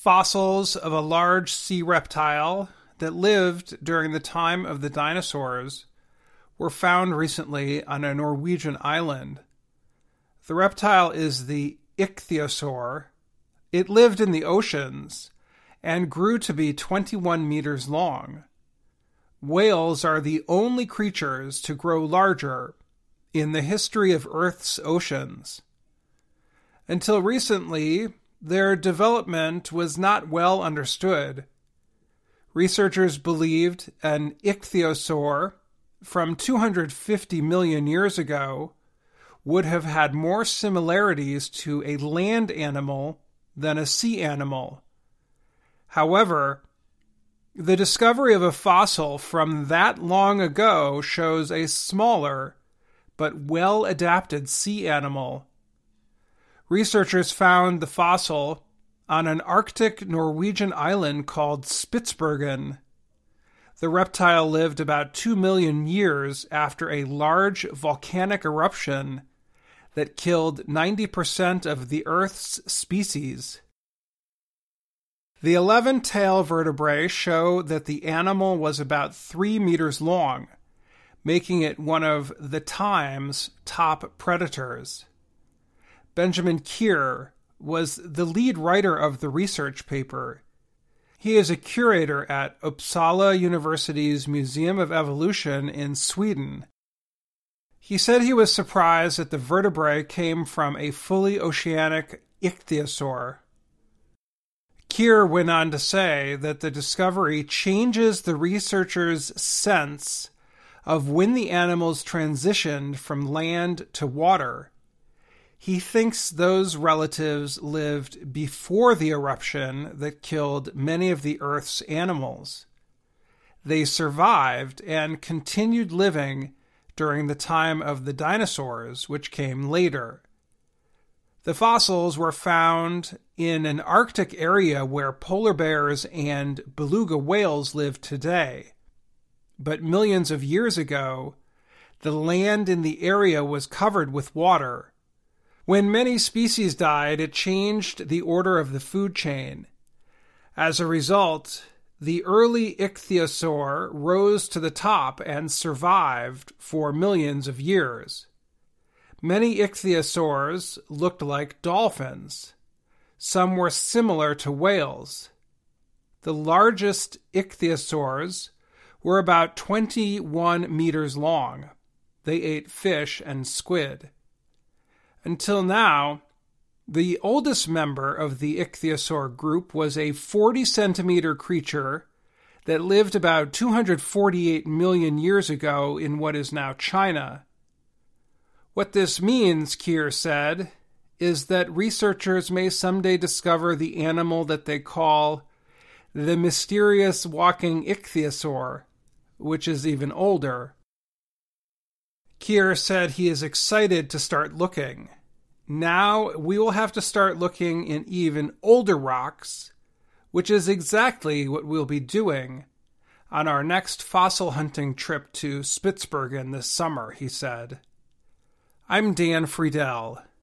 Fossils of a large sea reptile that lived during the time of the dinosaurs were found recently on a Norwegian island. The reptile is the ichthyosaur. It lived in the oceans and grew to be 21 meters long. Whales are the only creatures to grow larger in the history of Earth's oceans. Until recently, their development was not well understood. Researchers believed an ichthyosaur from 250 million years ago would have had more similarities to a land animal than a sea animal. However, the discovery of a fossil from that long ago shows a smaller but well-adapted sea animal. Researchers found the fossil on an Arctic Norwegian island called Spitsbergen. The reptile lived about 2 million years after a large volcanic eruption that killed 90% of the Earth's species. The 11 tail vertebrae show that the animal was about 3 meters long, making it one of the time's top predators. Benjamin Keir was the lead writer of the research paper. He is a curator at Uppsala University's Museum of Evolution in Sweden. He said he was surprised that the vertebrae came from a fully oceanic ichthyosaur. Keir went on to say that the discovery changes the researchers' sense of when the animals transitioned from land to water. He thinks those relatives lived before the eruption that killed many of the Earth's animals. They survived and continued living during the time of the dinosaurs, which came later. The fossils were found in an Arctic area where polar bears and beluga whales live today. But millions of years ago, the land in the area was covered with water. When many species died, it changed the order of the food chain. As a result, the early ichthyosaur rose to the top and survived for millions of years. Many ichthyosaurs looked like dolphins. Some were similar to whales. The largest ichthyosaurs were about 21 meters long. They ate fish and squid. Until now, the oldest member of the ichthyosaur group was a 40-centimeter creature that lived about 248 million years ago in what is now China. What this means, Keir said, is that researchers may someday discover the animal that they call the mysterious walking ichthyosaur, which is even older. Keir said he is excited to start looking. Now we will have to start looking in even older rocks, which is exactly what we'll be doing on our next fossil hunting trip to Spitsbergen this summer, he said. I'm Dan Friedel.